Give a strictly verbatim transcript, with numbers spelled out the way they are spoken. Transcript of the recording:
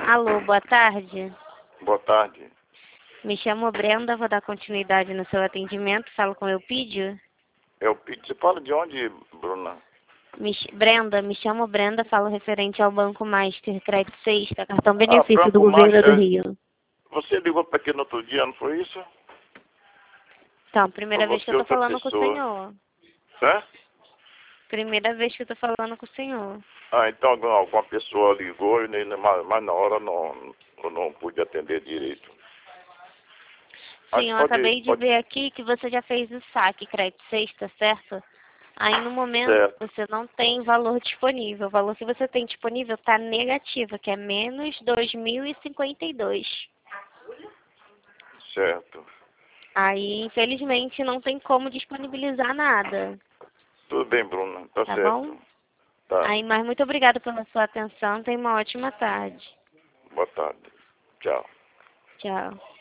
Alô, boa tarde. Boa tarde. Me chamo Brenda, vou dar continuidade no seu atendimento. Falo com o Eupídio. Eupídio, você fala de onde, Bruna? Me ch- Brenda, me chamo Brenda, falo referente ao Banco Master, crédito Sexta, cartão Ah, benefício do Banco governo do Master. Rio. Você ligou para aqui no outro dia, não foi isso? Então, primeira Ou vez que você eu tô outra falando com o pessoa? senhor. Certo? Primeira vez que eu tô falando com o senhor. Ah, então alguma, alguma pessoa ligou, e nem, mas, mas na hora não, eu não pude atender direito. Ah, Sim, eu pode, acabei de pode, ver aqui que você já fez o saque crédito Sexta, certo? Aí no momento certo, você não tem valor disponível. O valor que você tem disponível está negativo, que é menos dois mil e cinquenta e dois. certo. Aí, infelizmente, não tem como disponibilizar nada, Tudo bem, Bruna, tá tá bom? certo. Tá, Aí, mas muito obrigada pela sua atenção. Tenha uma ótima tarde. boa tarde. Tchau. Tchau.